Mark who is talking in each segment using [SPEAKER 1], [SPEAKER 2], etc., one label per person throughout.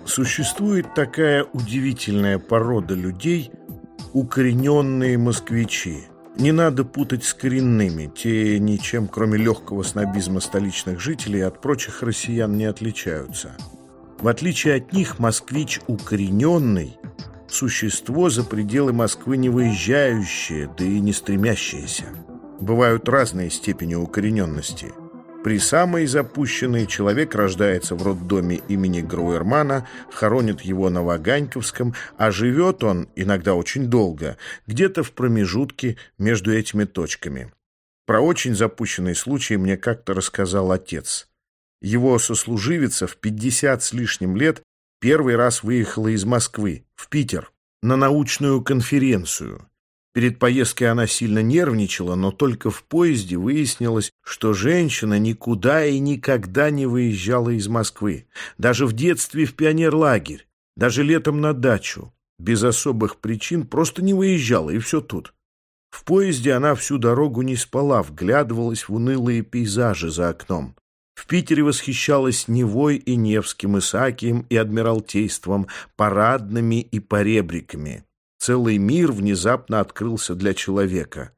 [SPEAKER 1] Существует такая удивительная порода людей – укорененные москвичи. Не надо путать с коренными, те ничем, кроме легкого снобизма столичных жителей, от прочих россиян не отличаются. В отличие от них, москвич укорененный – существо за пределы Москвы не выезжающее, да и не стремящееся. Бывают разные степени укорененности. При самой запущенной человек рождается в роддоме имени Гауэрмана, хоронит его на Ваганьковском, а живет он, иногда очень долго, где-то в промежутке между этими точками. Про очень запущенный случай мне как-то рассказал отец. Его сослуживица в 50 с лишним лет первый раз выехала из Москвы в Питер на научную конференцию. Перед поездкой она сильно нервничала, но только в поезде выяснилось, что женщина никуда и никогда не выезжала из Москвы. Даже в детстве в пионерлагерь, даже летом на дачу. Без особых причин просто не выезжала, и все тут. В поезде она всю дорогу не спала, вглядывалась в унылые пейзажи за окном. В Питере восхищалась Невой и Невским, Исаакием и Адмиралтейством, Парадными и Поребриками. Целый мир внезапно открылся для человека.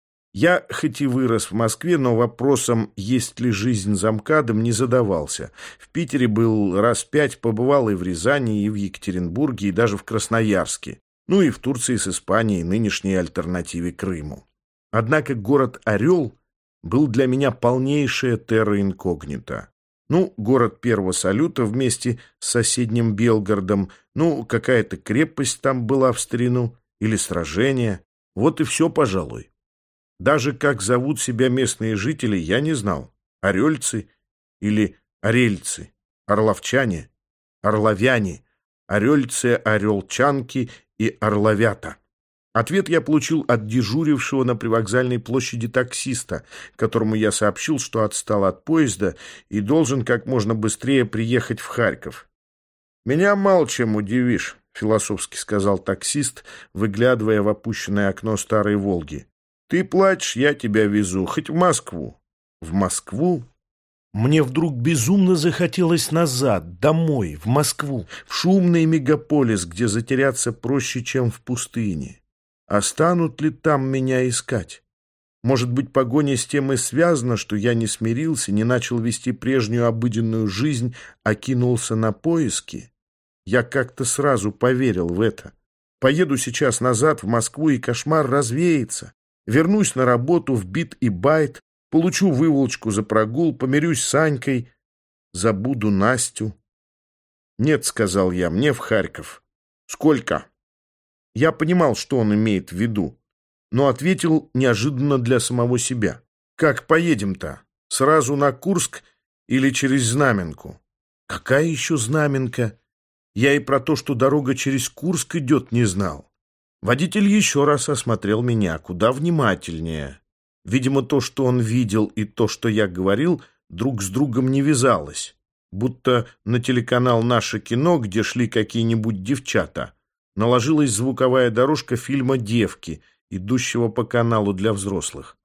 [SPEAKER 1] Я хоть и вырос в Москве, но вопросом, есть ли жизнь за МКАДом, не задавался. В Питере был раз 5, побывал и в Рязани, и в Екатеринбурге, и даже в Красноярске. Ну и в Турции с Испанией, нынешней альтернативе Крыму. Однако город Орел был для меня полнейшая терра инкогнита. Ну, город первого салюта вместе с соседним Белгородом, ну, какая-то крепость там была в старину, или сражение. Вот и все, пожалуй. Даже как зовут себя местные жители, я не знал. Орельцы или орельцы, орловчане, орловяне, орельцы, орелчанки и орловята. Ответ я получил от дежурившего на привокзальной площади таксиста, которому я сообщил, что отстал от поезда и должен как можно быстрее приехать в Харьков. «Меня мало чем удивишь», — философски сказал таксист, выглядывая в опущенное окно старой «Волги». «Ты плачешь, я тебя везу, хоть в Москву». «В Москву?» Мне вдруг безумно захотелось назад, домой, в Москву, в шумный мегаполис, где затеряться проще, чем в пустыне. А станут ли там меня искать? Может быть, погоня с тем и связана, что я не смирился, не начал вести прежнюю обыденную жизнь, а кинулся на поиски? Я как-то сразу поверил в это. Поеду сейчас назад в Москву, и кошмар развеется. Вернусь на работу в бит и байт, получу выволочку за прогул, помирюсь с Анькой, забуду Настю. «Нет», — сказал я, — «мне в Харьков». «Сколько?» Я понимал, что он имеет в виду, но ответил неожиданно для самого себя. «Как поедем-то? Сразу на Курск или через Знаменку?» «Какая еще Знаменка?» Я и про то, что дорога через Курск идет, не знал. Водитель еще раз осмотрел меня, куда внимательнее. Видимо, то, что он видел, и то, что я говорил, друг с другом не вязалось. Будто на телеканал «Наше кино», где шли какие-нибудь девчата, наложилась звуковая дорожка фильма «Девки», идущего по каналу для взрослых.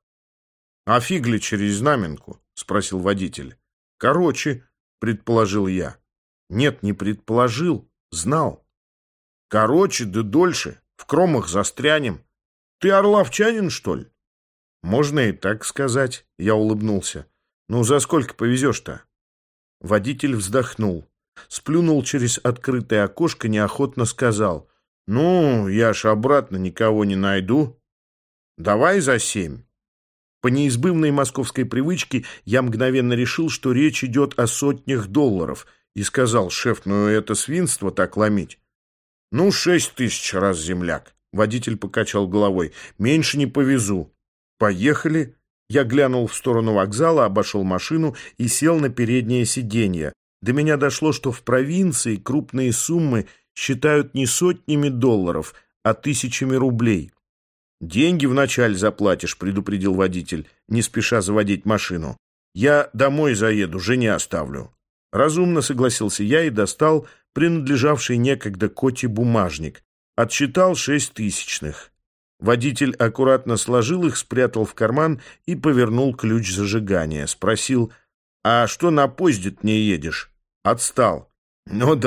[SPEAKER 1] «А фиг ли через Знаменку?» — спросил водитель. «Короче», — предположил я. Нет, не предположил, знал. «Короче, да дольше, в Кромах застрянем. Ты орловчанин, что ли?» «Можно и так сказать», — я улыбнулся. «Ну, за сколько повезешь-то?» Водитель вздохнул, сплюнул через открытое окошко, неохотно сказал: «Ну, я ж обратно никого не найду. Давай за 7». По неизбывной московской привычке я мгновенно решил, что речь идет о сотнях долларов, и сказал: «Шеф, ну это свинство так ломить». «Ну, 6 тысяч раз, земляк». Водитель покачал головой. «Меньше не повезу». «Поехали». Я глянул в сторону вокзала, обошел машину и сел на переднее сиденье. До меня дошло, что в провинции крупные суммы считают не сотнями долларов, а тысячами рублей. «Деньги вначале заплатишь», — предупредил водитель, не спеша заводить машину. «Я домой заеду, жене оставлю». Разумно согласился я и достал принадлежавший некогда Коте бумажник. Отсчитал 6 тысячных. Водитель аккуратно сложил их, спрятал в карман и повернул ключ зажигания. Спросил: «А что на поезде-то не едешь?» «Отстал». «Ну да»,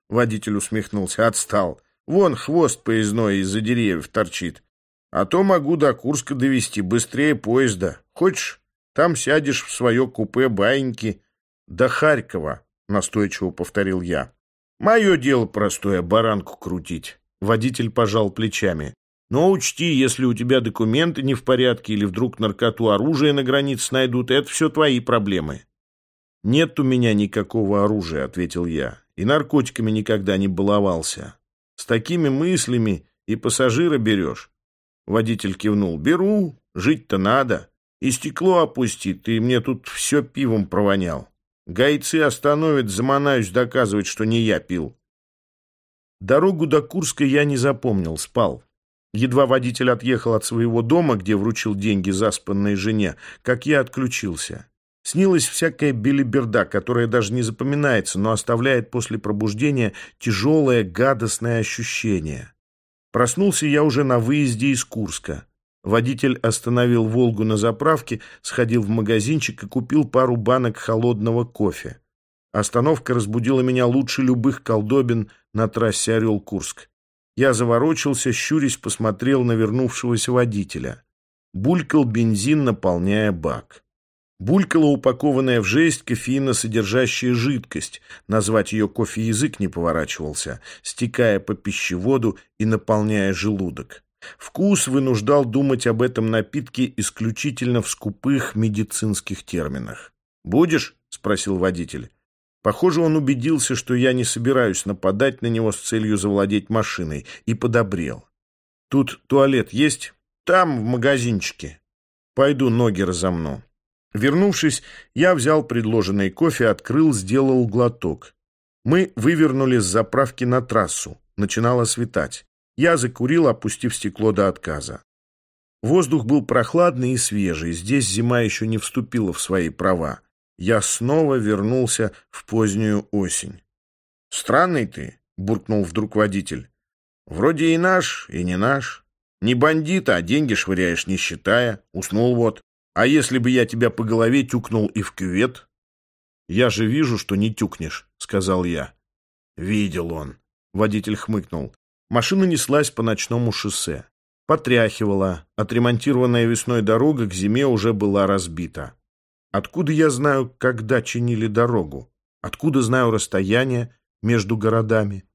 [SPEAKER 1] Водитель усмехнулся. Отстал. Вон хвост поездной из-за деревьев торчит. А то могу до Курска довезти быстрее поезда. Хочешь, там сядешь в свое купе баиньки. До Харькова, настойчиво повторил я. Мое дело простое, баранку крутить. Водитель пожал плечами. Но учти, если у тебя документы не в порядке или вдруг наркоту оружие на границе найдут, это все твои проблемы. Нет у меня никакого оружия, ответил я, и наркотиками никогда не баловался. С такими мыслями и пассажира берешь. Водитель кивнул. Беру, жить-то надо. И стекло опусти, ты мне тут все пивом провонял. Гайцы остановят, заманаюсь доказывать, что не я пил. Дорогу до Курска я не запомнил, спал. Едва водитель отъехал от своего дома, где вручил деньги заспанной жене, как я отключился. Снилась всякая белиберда, которая даже не запоминается, но оставляет после пробуждения тяжелое гадостное ощущение. Проснулся я уже на выезде из Курска. Водитель остановил «Волгу» на заправке, сходил в магазинчик и купил пару банок холодного кофе. Остановка разбудила меня лучше любых колдобин на трассе Орел-Курск. Я заворочился, щурясь, посмотрел на вернувшегося водителя. Булькал бензин, наполняя бак. Булькала упакованная в жесть кофеиносодержащая жидкость, назвать ее кофе язык не поворачивался, стекая по пищеводу и наполняя желудок. Вкус вынуждал думать об этом напитке исключительно в скупых медицинских терминах. «Будешь?» — спросил водитель. Похоже, он убедился, что я не собираюсь нападать на него с целью завладеть машиной, и подобрел. «Тут туалет есть?» «Там, в магазинчике». «Пойду ноги разомну». Вернувшись, я взял предложенный кофе, открыл, сделал глоток. Мы вывернули с заправки на трассу. Начинало светать. Я закурил, опустив стекло до отказа. Воздух был прохладный и свежий. Здесь зима еще не вступила в свои права. Я снова вернулся в позднюю осень. «Странный ты», — буркнул вдруг водитель. «Вроде и наш, и не наш. Не бандит, а деньги швыряешь, не считая. Уснул вот. А если бы я тебя по голове тюкнул и в кювет?» «Я же вижу, что не тюкнешь», — сказал я. «Видел он», — водитель хмыкнул. Машина неслась по ночному шоссе. Потряхивала. Отремонтированная весной дорога к зиме уже была разбита. Откуда я знаю, когда чинили дорогу? Откуда знаю расстояние между городами?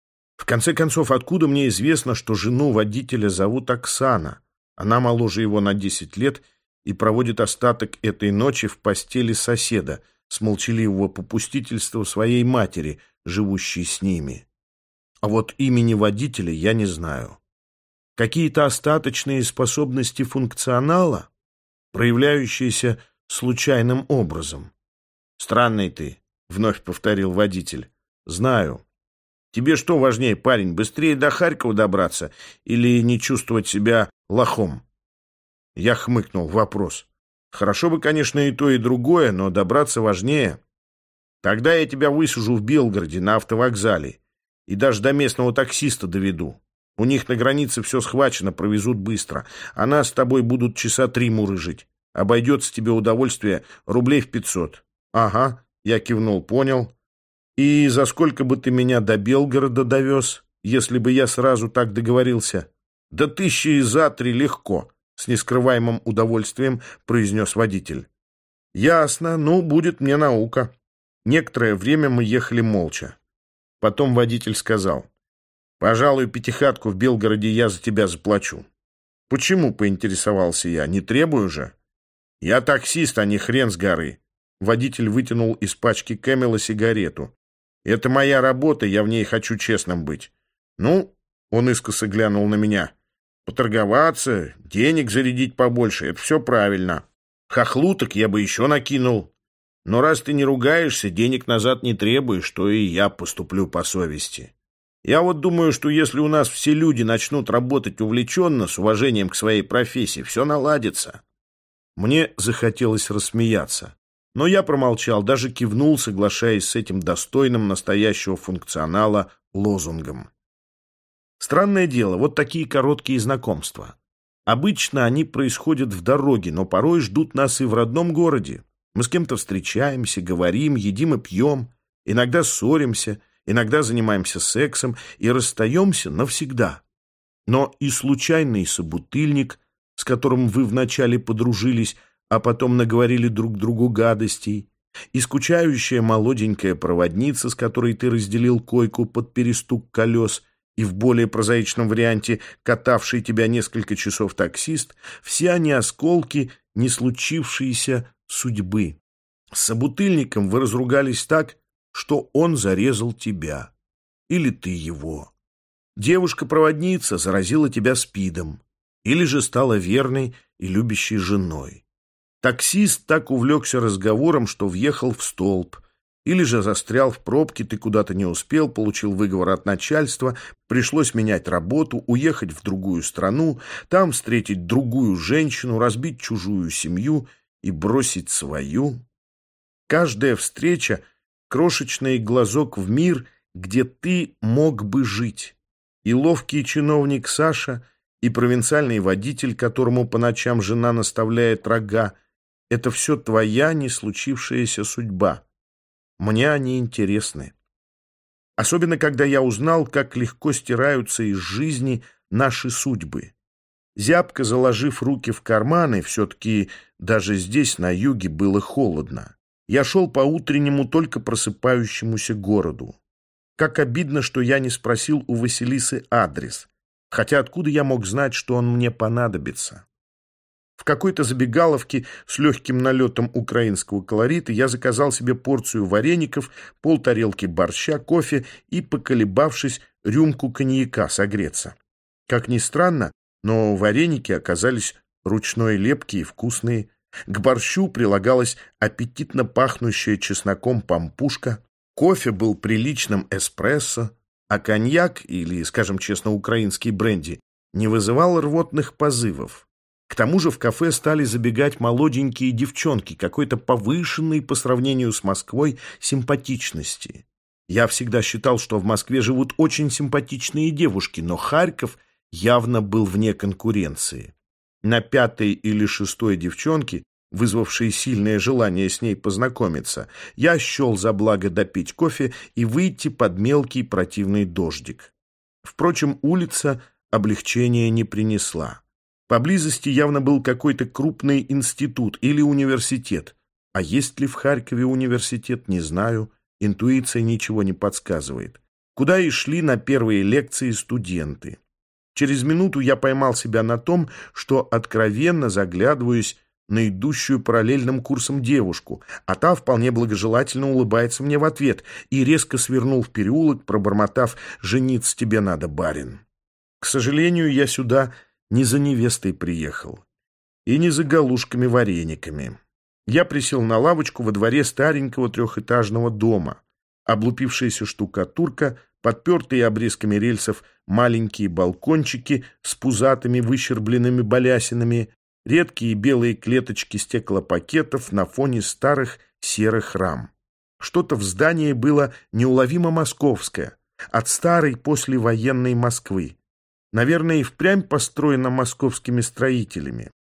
[SPEAKER 1] В конце концов, откуда мне известно, что жену водителя зовут Оксана? Она моложе его на 10 лет и проводит остаток этой ночи в постели соседа с молчаливого попустительства своей матери, живущей с ними. А вот имени водителя я не знаю. Какие-то остаточные способности функционала, проявляющиеся случайным образом. «Странный ты», — вновь повторил водитель. «Знаю. Тебе что важнее, парень, быстрее до Харькова добраться или не чувствовать себя лохом?» Я хмыкнул. Вопрос. Хорошо бы, конечно, и то, и другое, но добраться важнее. Тогда я тебя высажу в Белгороде на автовокзале и даже до местного таксиста доведу. У них на границе все схвачено, провезут быстро, а нас с тобой будут часа 3 мурыжить. Обойдется тебе удовольствие рублей в 500. Ага, я кивнул, понял. И за сколько бы ты меня до Белгорода довез, если бы я сразу так договорился? Да 1000 за 3 легко, с нескрываемым удовольствием произнес водитель. Ясно, ну, будет мне наука. Некоторое время мы ехали молча. Потом водитель сказал: «Пожалуй, 5 в Белгороде я за тебя заплачу». «Почему?» — поинтересовался я. «Не требую же». «Я таксист, а не хрен с горы». Водитель вытянул из пачки Кэмела сигарету. «Это моя работа, я в ней хочу честным быть». «Ну?» — он искоса глянул на меня. «Поторговаться, денег зарядить побольше — это все правильно. Хохлуток я бы еще накинул. Но раз ты не ругаешься, денег назад не требуешь, то и я поступлю по совести. Я вот думаю, что если у нас все люди начнут работать увлеченно, с уважением к своей профессии, все наладится». Мне захотелось рассмеяться, но я промолчал, даже кивнул, соглашаясь с этим достойным настоящего функционала лозунгом. Странное дело, вот такие короткие знакомства. Обычно они происходят в дороге, но порой ждут нас и в родном городе. Мы с кем-то встречаемся, говорим, едим и пьем, иногда ссоримся, Иногда занимаемся сексом и расстаемся навсегда. Но и случайный собутыльник, с которым вы вначале подружились, а потом наговорили друг другу гадостей, и скучающая молоденькая проводница, с которой ты разделил койку под перестук колес, и в более прозаичном варианте катавший тебя несколько часов таксист, все они осколки не случившейся судьбы. С собутыльником вы разругались так, что он зарезал тебя. Или ты его. Девушка-проводница заразила тебя СПИДом. Или же стала верной и любящей женой. Таксист так увлекся разговором, что въехал в столб. Или же застрял в пробке, ты куда-то не успел, получил выговор от начальства, пришлось менять работу, уехать в другую страну, там встретить другую женщину, разбить чужую семью и бросить свою. Каждая встреча — крошечный глазок в мир, где ты мог бы жить. И ловкий чиновник Саша, и провинциальный водитель, которому по ночам жена наставляет рога — это все твоя не случившаяся судьба. Мне они интересны. Особенно, когда я узнал, как легко стираются из жизни наши судьбы. Зябко заложив руки в карманы, все-таки даже здесь, на юге, было холодно. Я шел по утреннему, только просыпающемуся городу. Как обидно, что я не спросил у Василисы адрес. Хотя откуда я мог знать, что он мне понадобится? В какой-то забегаловке с легким налетом украинского колорита я заказал себе порцию вареников, полтарелки борща, кофе и, поколебавшись, рюмку коньяка согреться. Как ни странно, но вареники оказались ручной лепки и вкусные. К борщу прилагалась аппетитно пахнущая чесноком пампушка, кофе был приличным эспрессо, а коньяк, или, скажем честно, украинский бренди, не вызывал рвотных позывов. К тому же в кафе стали забегать молоденькие девчонки какой-то повышенной по сравнению с Москвой симпатичности. Я всегда считал, что в Москве живут очень симпатичные девушки, но Харьков явно был вне конкуренции. На пятой или шестой девчонке, вызвавшей сильное желание с ней познакомиться, я счел за благо допить кофе и выйти под мелкий противный дождик. Впрочем, улица облегчения не принесла. Поблизости явно был какой-то крупный институт или университет. А есть ли в Харькове университет, не знаю. Интуиция ничего не подсказывает. Куда и шли на первые лекции студенты. Через минуту я поймал себя на том, что откровенно заглядываюсь на идущую параллельным курсом девушку, а та вполне благожелательно улыбается мне в ответ и резко свернул в переулок, пробормотав: «Жениться тебе надо, барин». К сожалению, я сюда не за невестой приехал и не за галушками-варениками. Я присел на лавочку во дворе старенького трехэтажного дома. Облупившаяся штукатурка, подпертые обрезками рельсов маленькие балкончики с пузатыми выщербленными балясинами, редкие белые клеточки стеклопакетов на фоне старых серых рам. Что-то в здании было неуловимо московское, от старой послевоенной Москвы. Наверное, и впрямь построена московскими строителями.